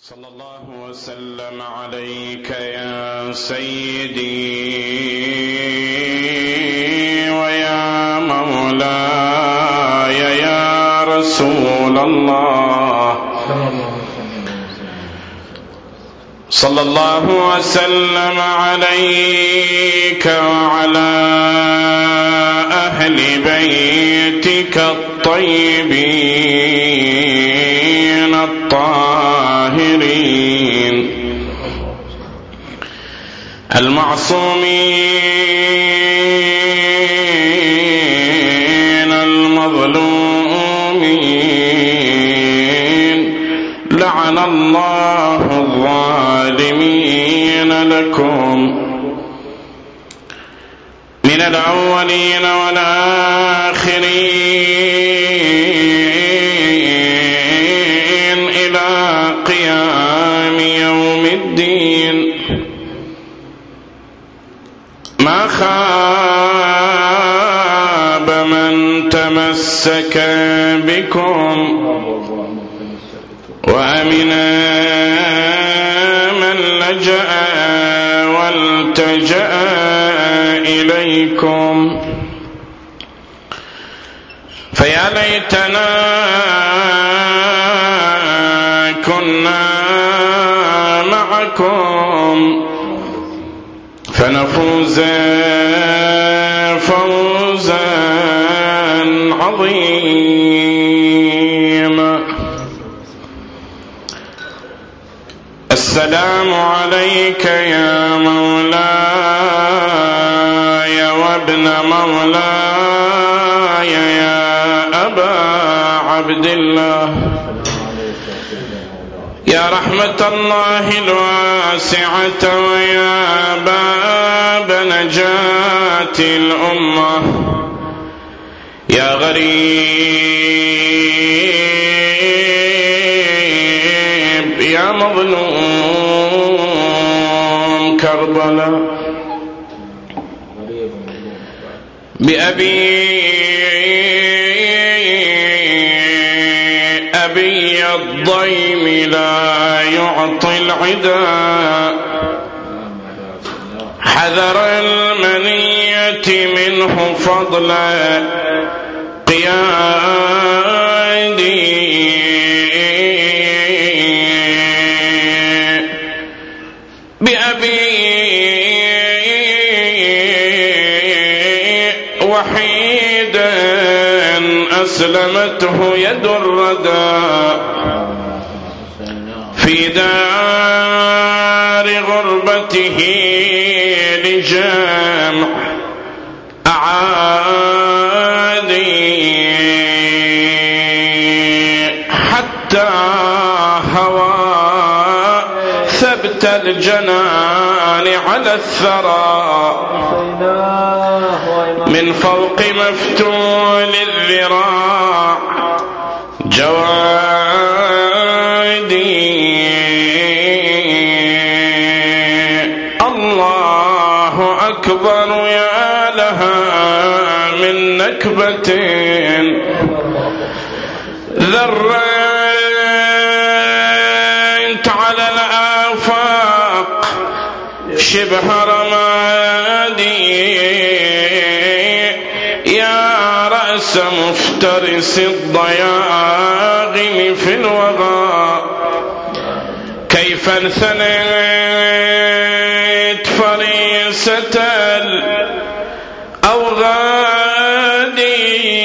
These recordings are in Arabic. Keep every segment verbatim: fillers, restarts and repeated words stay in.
صلى الله وسلم عليك يا سيدي ويا مولاي يا رسول الله. صلى الله وسلم عليك وعلى أهل بيتك الطيبين الطاهرين المعصومين المظلومين. لعن الله الظالمين لكم من الأولين والآخرين إلى قيام يوم الدين. ما خاب من تمسك بكم وأمن من لجأ والتجأ إليكم. فيا ليتنا كنا معكم فنفوز فوزا عظيما. السلام عليك يا مولاي وابن مولاي يا أبا عبد الله. يا رحمة الله الواسعة ويا باب نجاة الأمة. يا غريب يا مظلوم كربلاء. بأبي أبي الضيم لا يعطي العدا. حذر المنية منه فضلا قيادي. بأبي وحيدا أسلمته يد الردى في دار غربته لجمع أعادي. حتى هوى ثبت الجنان على الثرى من فوق مفتول الذراع جوادي. الله أكبر يا لها من نكبة ذريت على الآفاق شبه رمادي. يا رأس مفترس الضياغم في الوغى كيف انثنيت فريسة الأوغادي.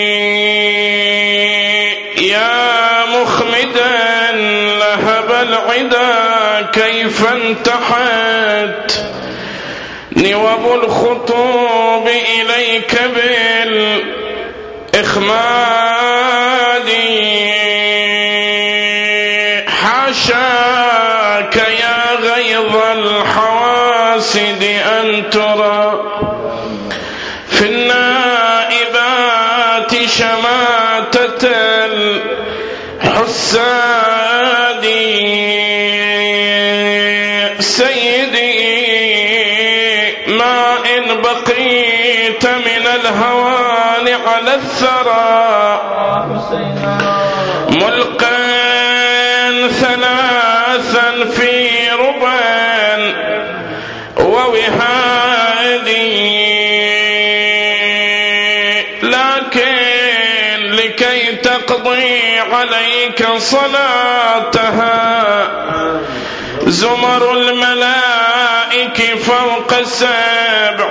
يا مخمدا لهب العدا كيف انتحت نوب الخطوب إليك بالإخماد. حاشاك يا غيظ الحواسد أن ترى في النائبات شماتة الحساد. سيدي ما إن بقيت من الهوان على الثرى ملقا ثناء بثا في ربا ووهادي، لكن لكي تقضي عليك صلاتها زمر الملائكة فوق سبع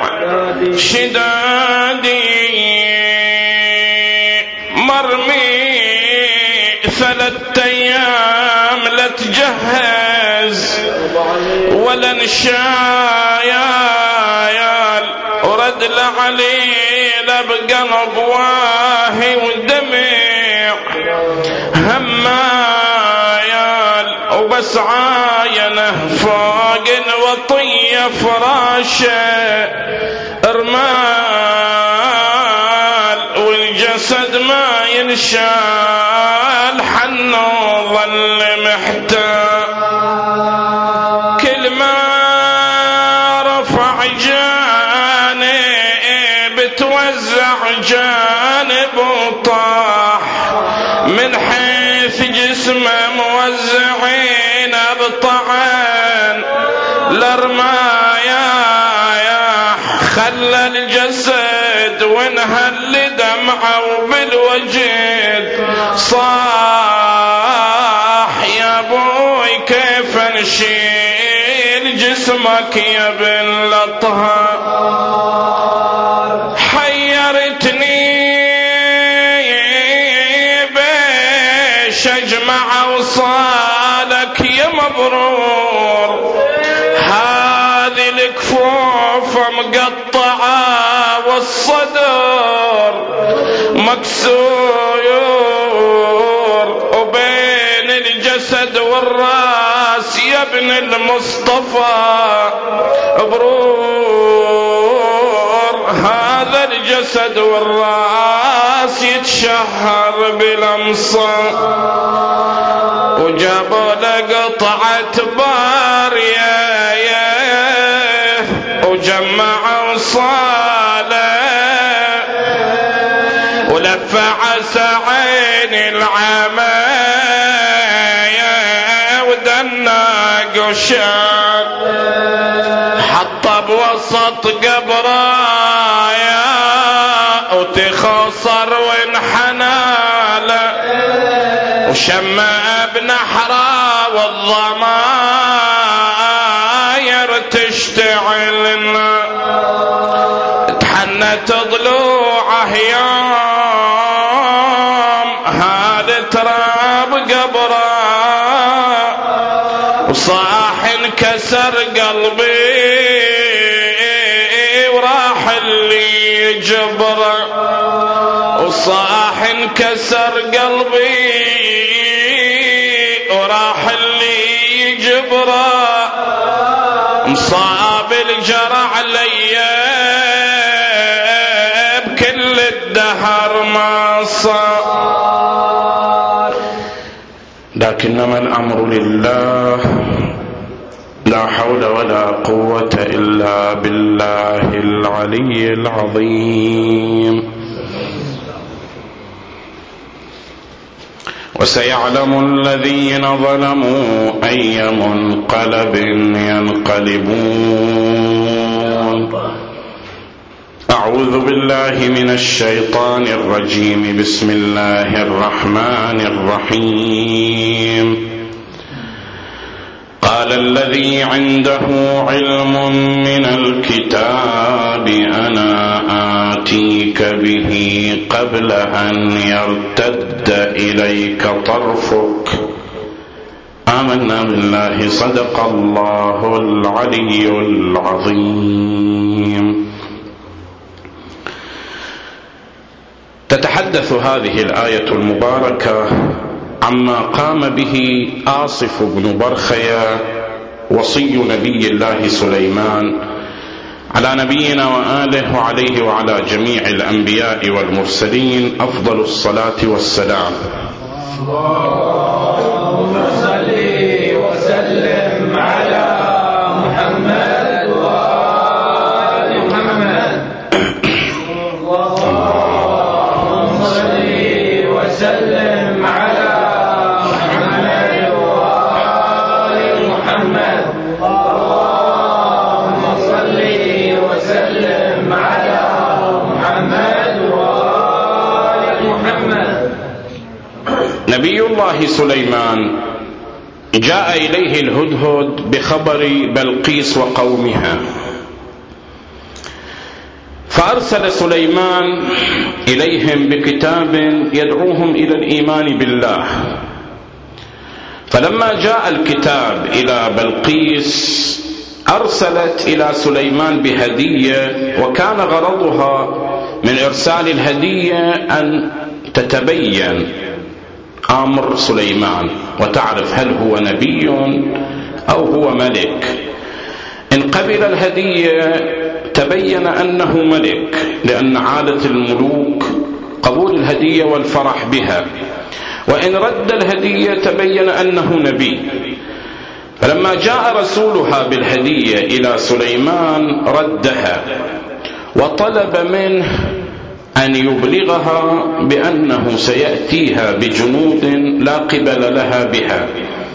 شدادي، مرمي ثلاثة أيام لا تجهز ولا نشايال، ورد لعليل بقلب واهي ودمع همايال، وبس عاينه فوق الوطية فراشه رمال، والجسد ما ينشال حنه ظل محتاج. كل ما رفع جانب توزع جانب وطاح، من حيث جسمه موزعين بطعن لرمايا، خلى الجسد وانهل دمعه وبالوجد صاح، يا ابوي كيف نشيل جسمك يا ابن الأطهار، حيرتني بيش اجمع وصالك يا مبرور، هذه الكفوف مقطعة والصدر مكسور، وبين الجسد والراس يا ابن المصطفى برور، هذا الجسد والراس يتشهر بالامصار، وجابوا له قطعة بارية وجمعوا صالة، ولفع سعين العماية ودنا قشان، حطه بوسط قبرايا وتخصر وانحناله، وشمع بنحره والضماير تشتعل، تحنت ضلوعه يوم هذا تراب قبره، وصاح انكسر قلبي وراح اللي يجبره، وصاح انكسر قلبي وراح اللي يجبره، مصاب الجرع عليا بكل الدهر ما صار، لكنما الأمر لله، لا حول ولا قوة إلا بالله العلي العظيم. وسيعلم الذين ظلموا أي منقلب ينقلبون. أعوذ بالله من الشيطان الرجيم. بسم الله الرحمن الرحيم. قال الذي عنده علم من الكتاب أنا آتيك به قبل أن يرتد إليك طرفك. آمنا بالله. صدق الله العلي العظيم. تتحدث هذه الآية المباركة عما قام به آصف بن برخيا وصي نبي الله سليمان على نبينا وآله وعليه وعلى جميع الأنبياء والمرسلين أفضل الصلاة والسلام. اللهم صل وسلم على محمد وآل محمد. اللهم صل وسلم على محمد وآل نبي الله سليمان جاء إليه الهدهد بخبر بلقيس وقومها، فأرسل سليمان إليهم بكتاب يدعوهم إلى الإيمان بالله. فلما جاء الكتاب إلى بلقيس أرسلت إلى سليمان بهدية، وكان غرضها من إرسال الهدية أن تتبين أمر سليمان وتعرف هل هو نبي أو هو ملك. إن قبل الهدية تبين أنه ملك، لأن عادة الملوك قبول الهدية والفرح بها، وإن رد الهدية تبين أنه نبي. فلما جاء رسولها بالهدية إلى سليمان ردها، وطلب منه أن يبلغها بأنه سيأتيها بجنود لا قبل لها بها.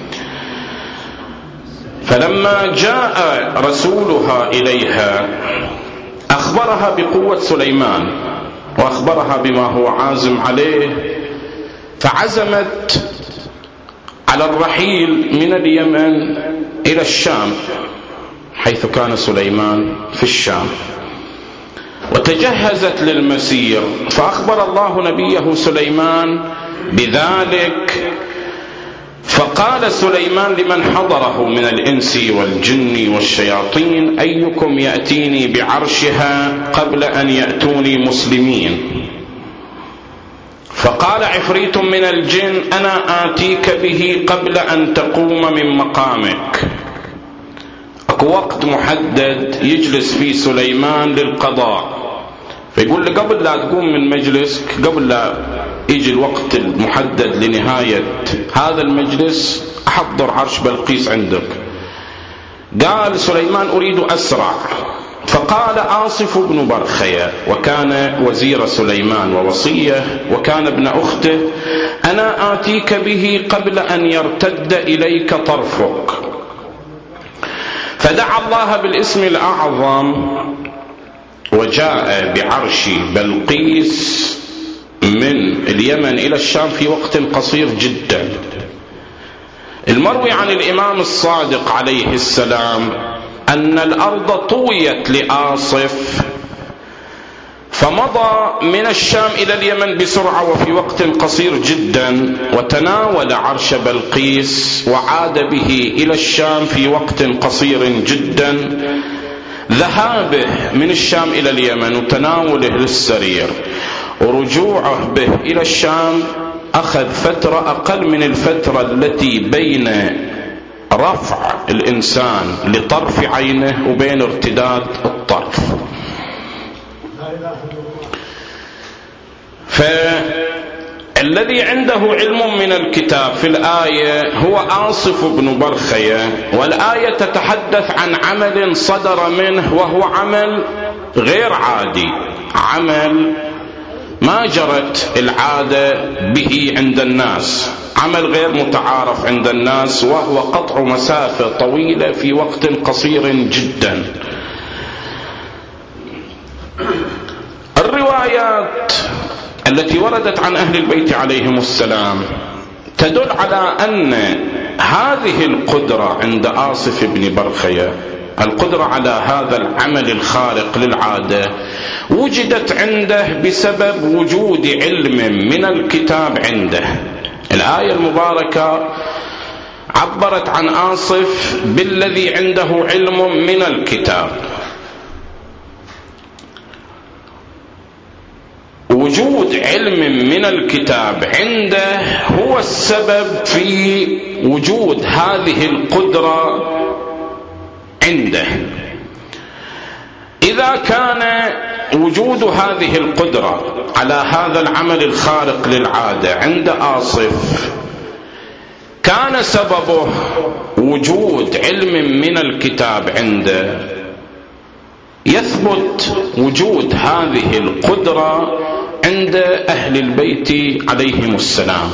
فلما جاء رسولها إليها أخبرها بقوة سليمان، وأخبرها بما هو عازم عليه، فعزمت على الرحيل من اليمن إلى الشام، حيث كان سليمان في الشام، وتجهزت للمسير. فأخبر الله نبيه سليمان بذلك، فقال سليمان لمن حضره من الإنس والجن والشياطين: أيكم يأتيني بعرشها قبل أن يأتوني مسلمين؟ فقال عفريت من الجن: أنا آتيك به قبل أن تقوم من مقامك. أكو وقت محدد يجلس فيه سليمان للقضاء، فيقول له قبل لا تقوم من مجلسك، قبل لا يجي الوقت المحدد لنهاية هذا المجلس، أحضر عرش بلقيس عندك. قال سليمان: أريد أسرع. فقال آصف بن برخية، وكان وزير سليمان ووصيه، وكان ابن أخته: أنا آتيك به قبل أن يرتد إليك طرفك. فدعا الله بالاسم الأعظم، وجاء بعرش بلقيس من اليمن إلى الشام في وقت قصير جدا. المروي عن الإمام الصادق عليه السلام أن الأرض طويت لآصف، فمضى من الشام إلى اليمن بسرعة وفي وقت قصير جدا، وتناول عرش بلقيس وعاد به إلى الشام في وقت قصير جدا. ذهابه من الشام إلى اليمن وتناوله للسرير ورجوعه به إلى الشام أخذ فترة أقل من الفترة التي بين رفع الإنسان لطرف عينه وبين ارتداد الطرف. فالذي عنده علم من الكتاب في الآية هو آصف بن برخية، والآية تتحدث عن عمل صدر منه، وهو عمل غير عادي، عمل ما جرت العادة به عند الناس، عمل غير متعارف عند الناس، وهو قطع مسافة طويلة في وقت قصير جدا. الروايات التي وردت عن أهل البيت عليهم السلام تدل على أن هذه القدرة عند آصف بن برخية، القدرة على هذا العمل الخارق للعادة، وجدت عنده بسبب وجود علم من الكتاب عنده. الآية المباركة عبرت عن آصف بالذي عنده علم من الكتاب. وجود علم من الكتاب عنده هو السبب في وجود هذه القدرة عنده. إذا كان وجود هذه القدرة على هذا العمل الخارق للعادة عند آصف كان سببه وجود علم من الكتاب عنده، يثبت وجود هذه القدرة عند أهل البيت عليهم السلام،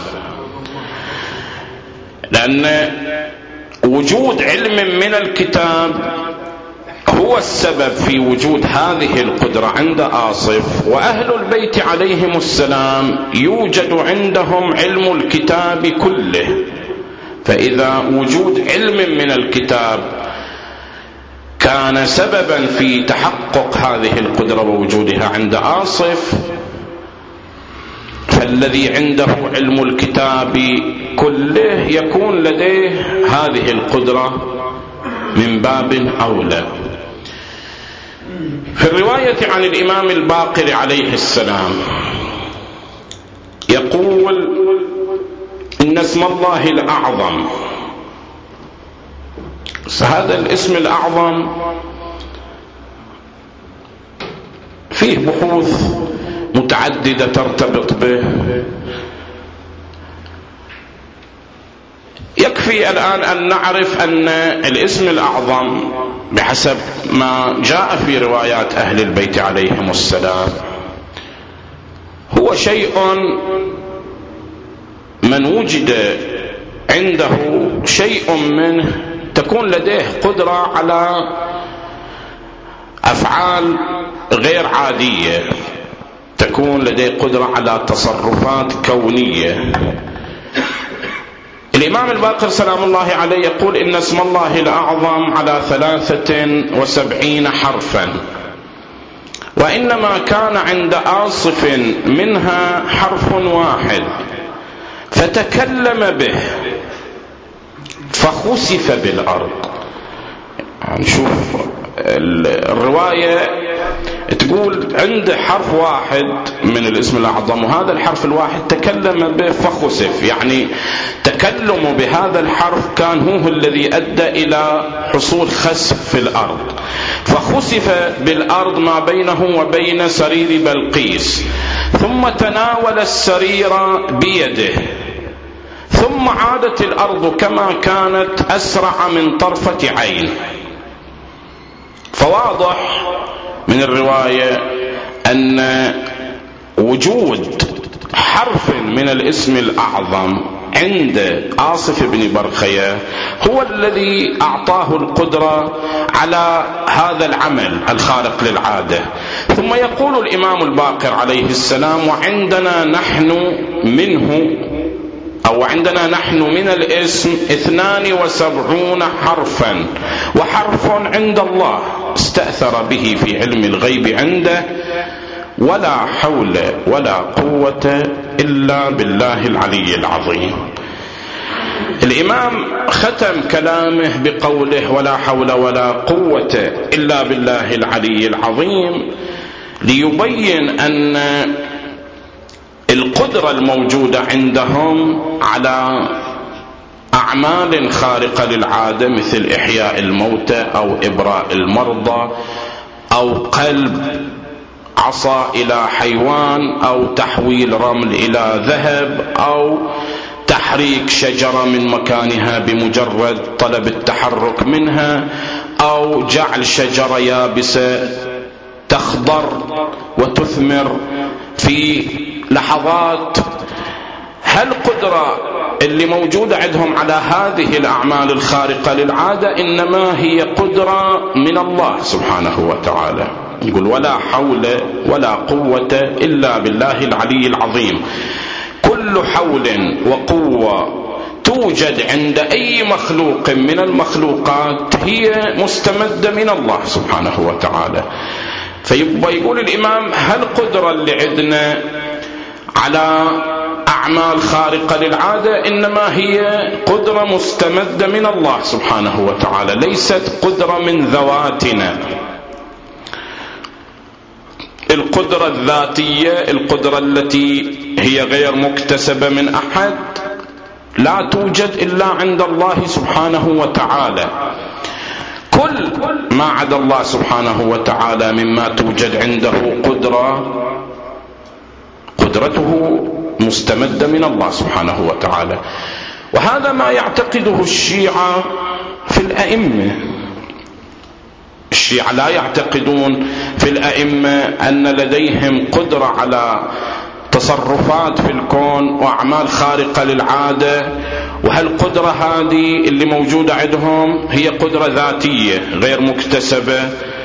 لأن وجود علم من الكتاب هو السبب في وجود هذه القدرة عند آصف. وأهل البيت عليهم السلام يوجد عندهم علم الكتاب كله، فإذا وجود علم من الكتاب كان سببا في تحقق هذه القدرة ووجودها عند آصف، فالذي عنده علم الكتاب كله يكون لديه هذه القدرة من باب أولى. في الرواية عن الإمام الباقر عليه السلام يقول: إن اسم الله الأعظم. هذا الاسم الأعظم فيه بحوث متعددة ترتبط به. يكفي الآن أن نعرف أن الاسم الأعظم بحسب ما جاء في روايات أهل البيت عليهم السلام هو شيء من وجد عنده شيء منه تكون لديه قدرة على أفعال غير عادية، تكون لديه قدرة على تصرفات كونية. الإمام الباقر سلام الله عليه يقول: إن اسم الله الأعظم على ثلاثة وسبعين حرفا، وإنما كان عند آصف منها حرف واحد فتكلم به فخسف بالأرض. يعني شوف الرواية تقول عند حرف واحد من الاسم الأعظم، وهذا الحرف الواحد تكلم به فخسف، يعني تكلم بهذا الحرف كان هو الذي أدى إلى حصول خسف في الأرض. فخسف بالأرض ما بينه وبين سرير بلقيس، ثم تناول السرير بيده، ثم عادت الأرض كما كانت أسرع من طرفة عين. فواضح من الرواية أن وجود حرف من الاسم الأعظم عند آصف بن برخية هو الذي أعطاه القدرة على هذا العمل الخارق للعادة. ثم يقول الإمام الباقر عليه السلام: وعندنا نحن منه أو عندنا نحن من الاسم اثنان وسبعون حرفا، وحرف عند الله استأثر به في علم الغيب عنده، ولا حول ولا قوة إلا بالله العلي العظيم. الإمام ختم كلامه بقوله: ولا حول ولا قوة إلا بالله العلي العظيم، ليبين أن القدرة الموجودة عندهم على أعمال خارقة للعادة مثل إحياء الموتى أو إبراء المرضى أو قلب عصا إلى حيوان أو تحويل رمل إلى ذهب أو تحريك شجرة من مكانها بمجرد طلب التحرك منها أو جعل شجرة يابسة تخضر وتثمر في لحظات. هالقدرة اللي موجودة عندهم على هذه الأعمال الخارقة للعادة إنما هي قدرة من الله سبحانه وتعالى. يقول: ولا حول ولا قوة إلا بالله العلي العظيم. كل حول وقوة توجد عند أي مخلوق من المخلوقات هي مستمدة من الله سبحانه وتعالى. فيبقى يقول الإمام: هالقدرة اللي عندنا على أعمال خارقة للعادة إنما هي قدرة مستمدة من الله سبحانه وتعالى، ليست قدرة من ذواتنا. القدرة الذاتية، القدرة التي هي غير مكتسبة من أحد، لا توجد إلا عند الله سبحانه وتعالى. كل ما عدا الله سبحانه وتعالى مما توجد عنده قدرة، قدرته مستمدة من الله سبحانه وتعالى. وهذا ما يعتقده الشيعة في الأئمة. الشيعة لا يعتقدون في الأئمة أن لديهم قدرة على تصرفات في الكون وأعمال خارقة للعادة، وهالقدرة هذه اللي موجودة عندهم هي قدرة ذاتية غير مكتسبة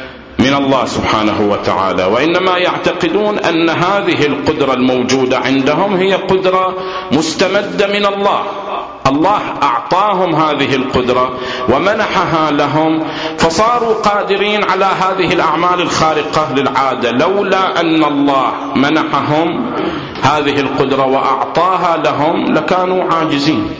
من الله سبحانه وتعالى، وإنما يعتقدون أن هذه القدرة الموجودة عندهم هي قدرة مستمدة من الله. الله أعطاهم هذه القدرة ومنحها لهم، فصاروا قادرين على هذه الأعمال الخارقة للعادة. لولا أن الله منحهم هذه القدرة وأعطاها لهم لكانوا عاجزين.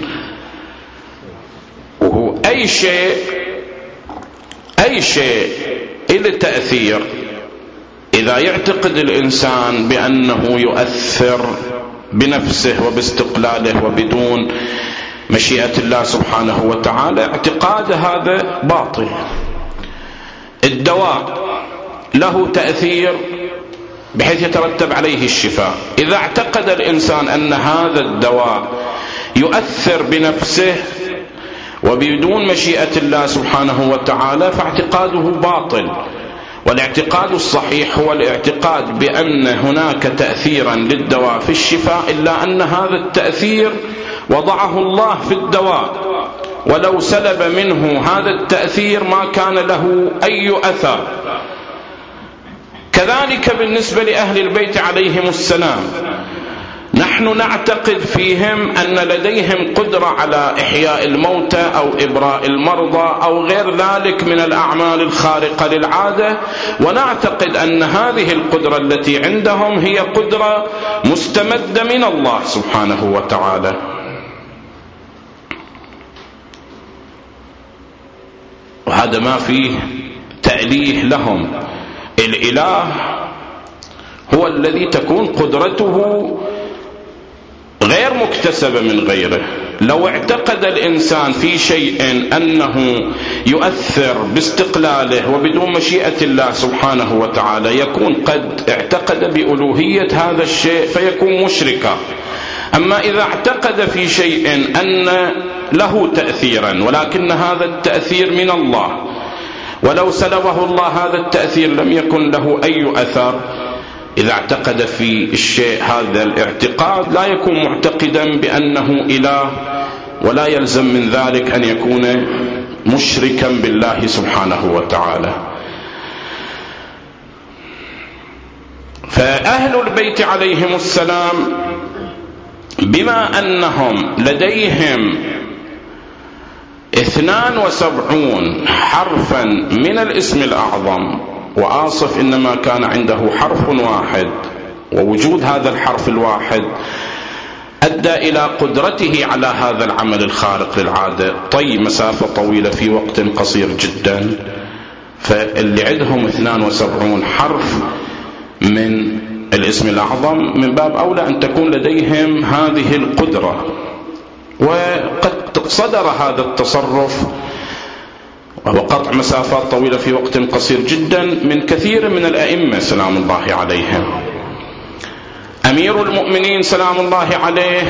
وهو أي شيء أي شيء إلى تأثير إذا يعتقد الإنسان بأنه يؤثر بنفسه وباستقلاله وبدون مشيئة الله سبحانه وتعالى، اعتقاد هذا باطل. الدواء له تأثير بحيث يترتب عليه الشفاء. إذا اعتقد الإنسان أن هذا الدواء يؤثر بنفسه وبدون مشيئة الله سبحانه وتعالى فاعتقاده باطل. والاعتقاد الصحيح هو الاعتقاد بأن هناك تأثيرا للدواء في الشفاء، إلا أن هذا التأثير وضعه الله في الدواء، ولو سلب منه هذا التأثير ما كان له أي أثر. كذلك بالنسبة لأهل البيت عليهم السلام، نحن نعتقد فيهم أن لديهم قدرة على إحياء الموتى أو إبراء المرضى أو غير ذلك من الأعمال الخارقة للعادة، ونعتقد أن هذه القدرة التي عندهم هي قدرة مستمدة من الله سبحانه وتعالى. وهذا ما فيه تأليه لهم. الإله هو الذي تكون قدرته غير مكتسبة من غيره. لو اعتقد الإنسان في شيء أنه يؤثر باستقلاله وبدون مشيئة الله سبحانه وتعالى يكون قد اعتقد بألوهية هذا الشيء فيكون مشركا. أما إذا اعتقد في شيء أن له تأثيرا ولكن هذا التأثير من الله، ولو سلبه الله هذا التأثير لم يكن له أي أثر، إذا اعتقد في الشيء هذا الاعتقاد لا يكون معتقدا بأنه إله، ولا يلزم من ذلك أن يكون مشركا بالله سبحانه وتعالى. فأهل البيت عليهم السلام بما أنهم لديهم اثنان وسبعون حرفا من الاسم الأعظم، وآصف إنما كان عنده حرف واحد، ووجود هذا الحرف الواحد أدى إلى قدرته على هذا العمل الخارق للعادة، طي مسافة طويلة في وقت قصير جدا. فاللي عندهم اثنان وسبعون حرف من الاسم الأعظم من باب أولى أن تكون لديهم هذه القدرة. وقد صدر هذا التصرف وهو قطع مسافات طويلة في وقت قصير جدا من كثير من الأئمة سلام الله عليهم. أمير المؤمنين سلام الله عليه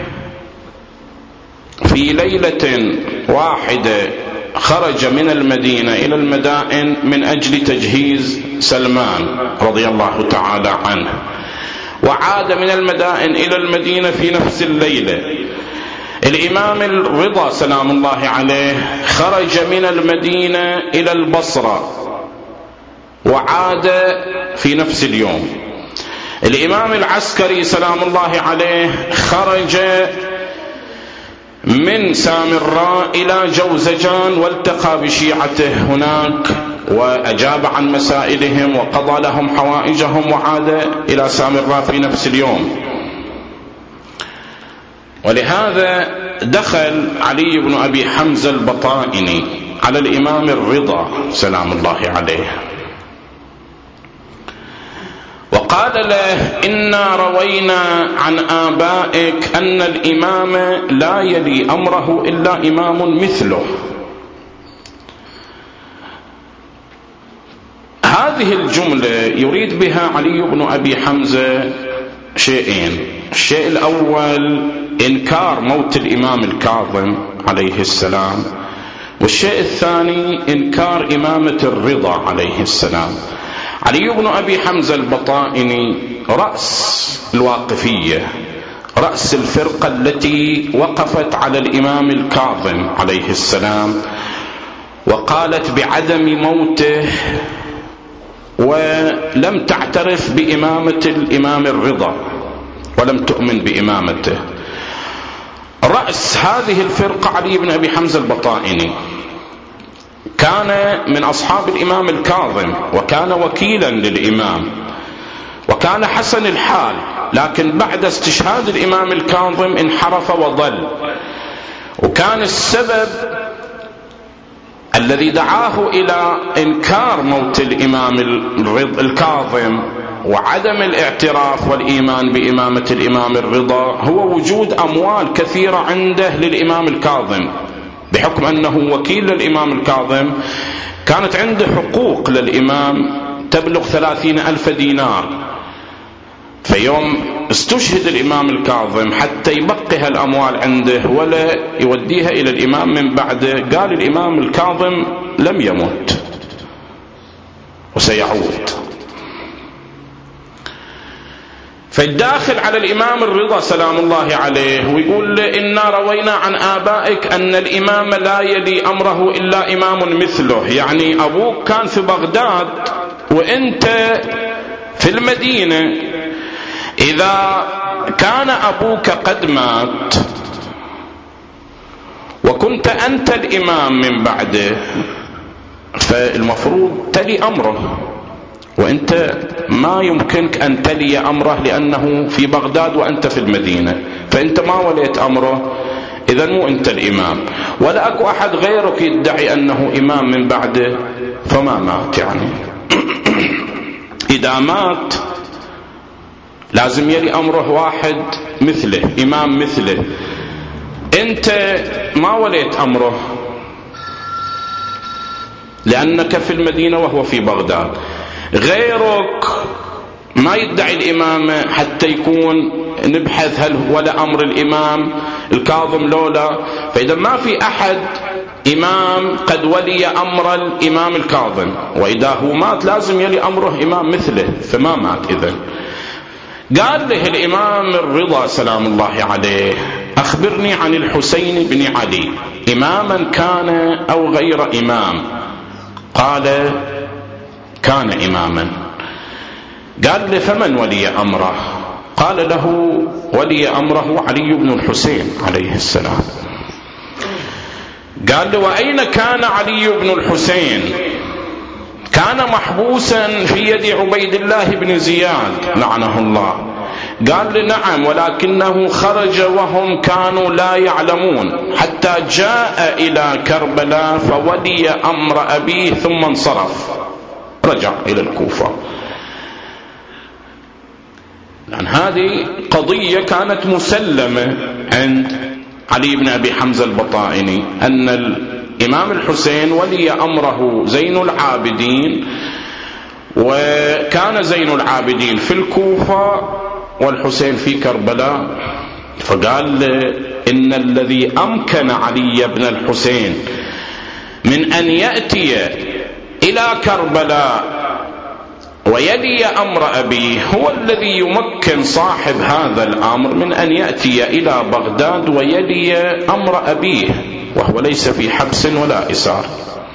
في ليلة واحدة خرج من المدينة إلى المدائن من أجل تجهيز سلمان رضي الله تعالى عنه، وعاد من المدائن إلى المدينة في نفس الليلة. الإمام الرضا سلام الله عليه خرج من المدينة إلى البصرة وعاد في نفس اليوم. الإمام العسكري سلام الله عليه خرج من سامراء إلى جوزجان والتقى بشيعته هناك وأجاب عن مسائلهم وقضى لهم حوائجهم وعاد إلى سامراء في نفس اليوم. ولهذا دخل علي بن أبي حمزة البطائني على الإمام الرضا سلام الله عليه وقال له: إنا روينا عن آبائك أن الإمام لا يلي أمره إلا إمام مثله. هذه الجملة يريد بها علي بن أبي حمزة شيئين: الشيء الأول إنكار موت الإمام الكاظم عليه السلام، والشيء الثاني إنكار إمامة الرضا عليه السلام. علي بن أبي حمزة البطائني رأس الواقفية، رأس الفرقة التي وقفت على الإمام الكاظم عليه السلام وقالت بعدم موته ولم تعترف بإمامة الإمام الرضا ولم تؤمن بإمامته. رأس هذه الفرقة علي بن أبي حمزة البطائني، كان من أصحاب الإمام الكاظم وكان وكيلا للإمام وكان حسن الحال، لكن بعد استشهاد الإمام الكاظم انحرف وضل. وكان السبب الذي دعاه إلى إنكار موت الإمام الكاظم وعدم الاعتراف والإيمان بإمامة الإمام الرضا هو وجود أموال كثيرة عنده للإمام الكاظم، بحكم أنه وكيل للإمام الكاظم كانت عنده حقوق للإمام تبلغ ثلاثين ألف دينار. فيوم استشهد الإمام الكاظم حتى يبقي هالأموال عنده ولا يوديها إلى الإمام من بعده، قال الإمام الكاظم لم يمت وسيعود. فالداخل على الإمام الرضا سلام الله عليه ويقول له إنا روينا عن آبائك أن الإمام لا يلي أمره إلا إمام مثله، يعني أبوك كان في بغداد وإنت في المدينة، إذا كان أبوك قد مات وكنت أنت الإمام من بعده فالمفروض تلي أمره، وأنت ما يمكنك أن تلي أمره لأنه في بغداد وأنت في المدينة، فأنت ما وليت أمره، إذن مو أنت الإمام، ولا أكو أحد غيرك يدعي أنه إمام من بعده فما مات. يعني إذا مات لازم يلي أمره واحد مثله، إمام مثله، أنت ما وليت أمره لأنك في المدينة وهو في بغداد، غيرك ما يدعي الإمامة حتى يكون نبحث هل ولا أمر الإمام الكاظم لولا، فإذا ما في أحد إمام قد ولي أمر الإمام الكاظم، وإذا هو مات لازم يلي أمره إمام مثله، فما مات. إذن قال له الإمام الرضا سلام الله عليه أخبرني عن الحسين بن علي، إماما كان أو غير إمام؟ قال كان إماما. قال له فمن ولي أمره؟ قال له ولي أمره علي بن الحسين عليه السلام. قال له وأين كان علي بن الحسين؟ كان محبوسا في يد عبيد الله بن زياد لعنه الله. قال له نعم، ولكنه خرج وهم كانوا لا يعلمون حتى جاء إلى كربلاء فولي أمر أبيه ثم انصرف رجع إلى الكوفة. لأن هذه قضية كانت مسلمة عند علي بن أبي حمزة البطائني أن الإمام الحسين ولي أمره زين العابدين، وكان زين العابدين في الكوفة والحسين في كربلاء. فقال إن الذي أمكن علي بن الحسين من أن يأتي إلى كربلاء ويلي أمر أبيه هو الذي يمكن صاحب هذا الأمر من أن يأتي إلى بغداد ويلي أمر أبيه وهو ليس في حبس ولا إسار.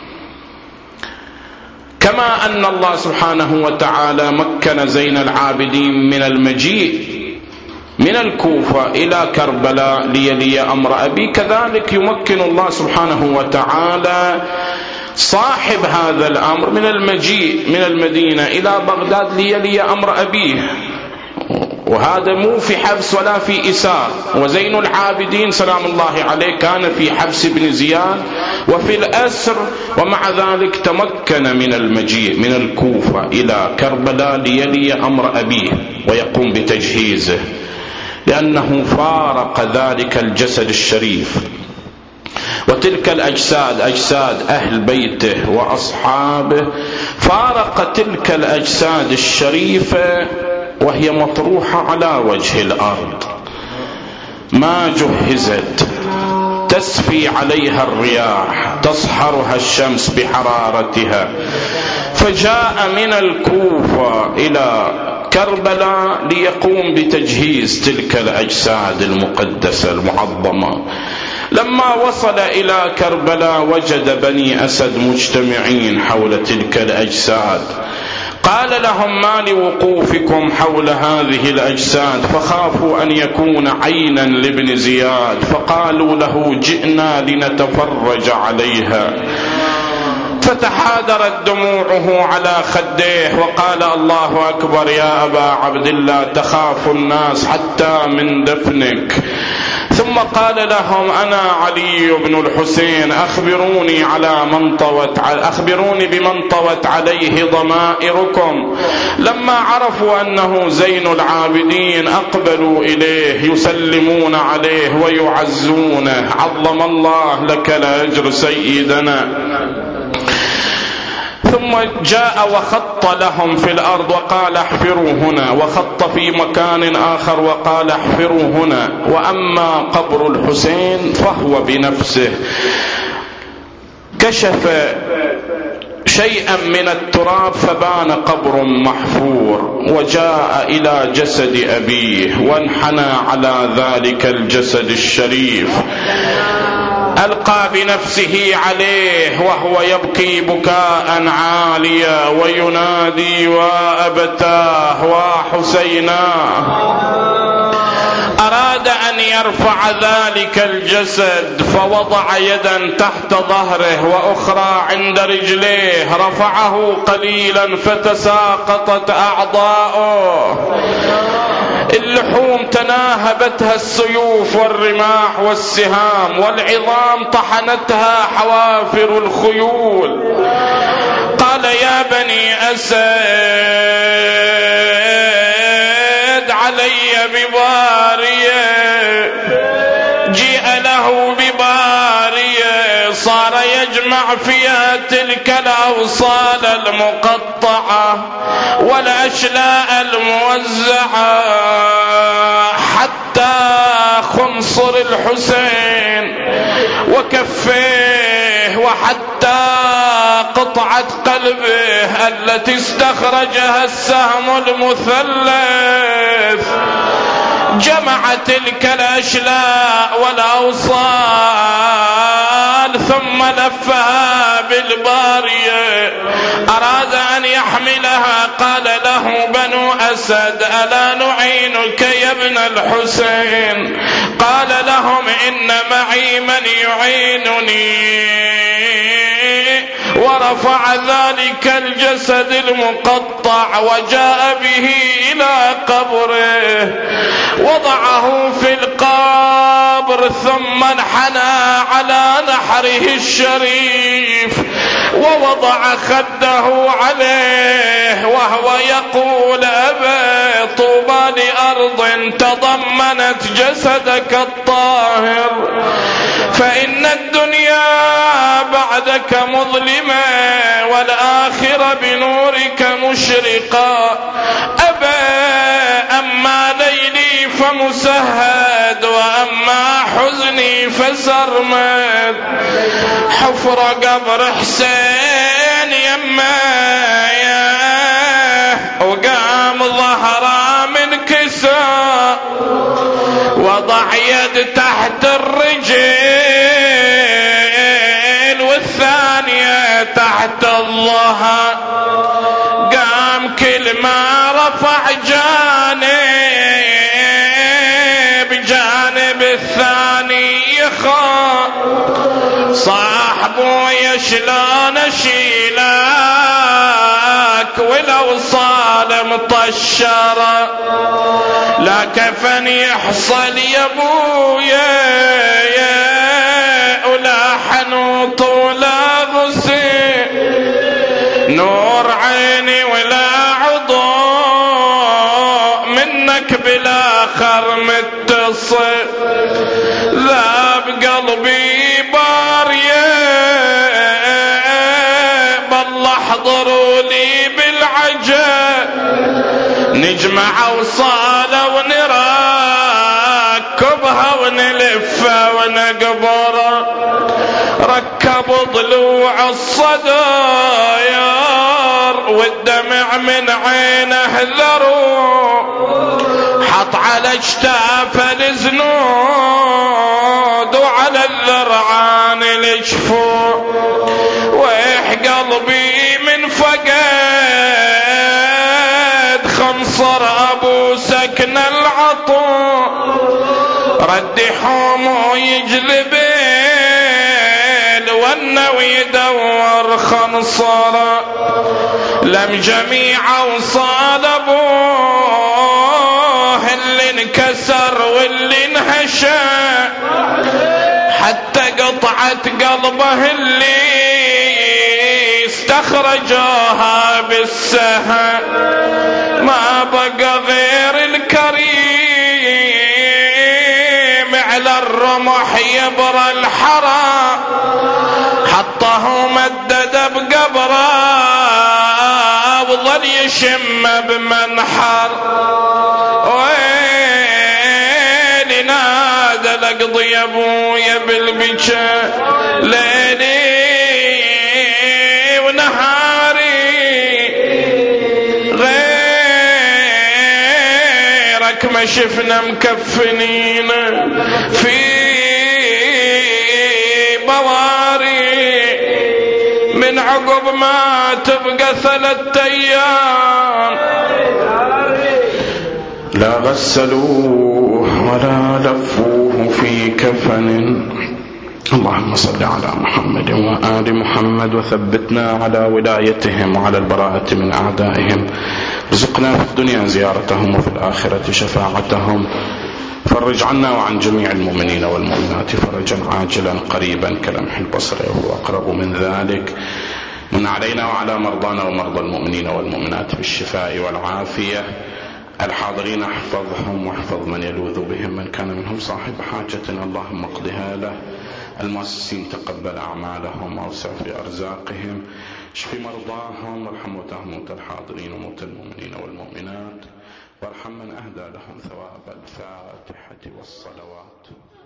كما أن الله سبحانه وتعالى مكن زين العابدين من المجيء من الكوفة إلى كربلاء ليلي أمر أبي، كذلك يمكن الله سبحانه وتعالى صاحب هذا الأمر من المجيء من المدينة إلى بغداد ليلي أمر أبيه، وهذا مو في حبس ولا في إسار. وزين العابدين سلام الله عليه كان في حبس ابن زياد وفي الأسر، ومع ذلك تمكن من المجيء من الكوفة إلى كربلاء ليلي أمر أبيه ويقوم بتجهيزه، لأنه فارق ذلك الجسد الشريف وتلك الأجساد أجساد أهل بيته وأصحابه، فارق تلك الأجساد الشريفة وهي مطروحة على وجه الأرض ما جهزت، تسفي عليها الرياح، تصحرها الشمس بحرارتها. فجاء من الكوفة إلى كربلاء ليقوم بتجهيز تلك الأجساد المقدسة المعظمة. لما وصل إلى كربلاء وجد بني أسد مجتمعين حول تلك الأجساد، قال لهم: ما لوقوفكم حول هذه الأجساد؟ فخافوا أن يكون عينا لابن زياد، فقالوا له: جئنا لنتفرج عليها. فتحادرت دموعه على خديه وقال: الله أكبر يا أبا عبد الله، تخاف الناس حتى من دفنك. ثم قال لهم: أنا علي بن الحسين، أخبروني على من طوت أخبروني بمن طوت عليه ضمائركم. لما عرفوا أنه زين العابدين أقبلوا إليه يسلمون عليه ويعزونه. عظم الله لك الأجر سيدنا. ثم جاء وخط لهم في الأرض وقال: احفروا هنا، وخط في مكان آخر وقال: احفروا هنا. وأما قبر الحسين فهو بنفسه كشف شيئا من التراب فبان قبر محفور، وجاء إلى جسد أبيه وانحنى على ذلك الجسد الشريف، ألقى بنفسه عليه وهو يبكي بكاء عاليا وينادي: وأبتاه وحسيناه. أراد أن يرفع ذلك الجسد فوضع يدا تحت ظهره وأخرى عند رجليه، رفعه قليلا فتساقطت أعضاؤه. اللحوم تناهبتها السيوف والرماح والسهام، والعظام طحنتها حوافر الخيول. قال: يا بني أسد، علي ببارية. جيء له ببارية، صار يجمع فيها تلك الأوصال المقطعة والأشلاء الموزعة حتى خنصر الحسين وكفيه، وحتى قطعة قلبه التي استخرجها السهم المثلث. جمع تلك الأشلاء والأوصال ثم لفها بالبارية، أراد أن يحملها. قال له بنو أسد: ألا نعينك يا ابن الحسين؟ قال لهم: إن معي من يعينني. ورفع ذلك الجسد المقطع وجاء به إلى قبره، وضعه في القبر، ثم انحنى على نحره الشريف ووضع خده عليه وهو يقول: أبا طوبى لأرض تضمنت جسدك الطاهر، فإن الدنيا بعدك مظلمة والآخرة بنورك مشرقة. أبا أما ليلي فمسهد، وأما حزني فسرمد. حفر قبر حسين يمايا، وقام ظهره من كساء، وضع يد تحت الرجل والثانية تحت الظهر. قام كل ما رفع جانب، جانب الثاني يخاف. صاحبه يشلون اشيلك ولو صال مطشرة، لا كفن يحصل يا ابويا، ولا حنوط ولا غسيل، نور عيني ولا عضو منك بالاخر متصل. ذاب قلبي باريه، بالله احضروا لي بالعجل، نجمع اوصاله ونراكبها ونلفها ونقبرها. ركبوا ضلوع الصداير والدمع من عينه ذروا، حط على اجتافه الزنود وعلى الذرعان الجفور. ويح قلبي من فقر مسكنا العطور رد حوم يجلب والنوي يدور خنصرة لم جميع وصال ابوه اللي انكسر واللي انهشى حتى قطعت قلبه اللي استخرجوها بالسهم ما بقى غير الكريم على الرمح يبرى الحرام حطه مدد بقبره وظل يشم بمنحر ويلي نادى لقضي يا ابويا بالبكا ليلي ونهاري غيرك ما شفنا مكفنين في بواري من عقب ما تبقى ثلاثة ايام لا غسلوه ولا لفوه في كفن. اللهم صل على محمد وآل محمد وثبتنا على ولايتهم وعلى البراءة من أعدائهم. رزقنا في الدنيا زيارتهم وفي الآخرة شفاعتهم. فرج عنا وعن جميع المؤمنين والمؤمنات فرجا عاجلا قريبا كلمح البصر وهو أقرب من ذلك. من علينا وعلى مرضانا ومرضى المؤمنين والمؤمنات بالشفاء والعافية. الحاضرين احفظهم واحفظ من يلوذ بهم من كان منهم صاحب حاجة اللهم اقضها له. المؤسسين تقبل أعمالهم واوسع في أرزاقهم. اشف مرضاهم وارحم موتى الحاضرين وموتى المؤمنين والمؤمنات وارحم من أهدى لهم ثواب الفاتحة والصلوات.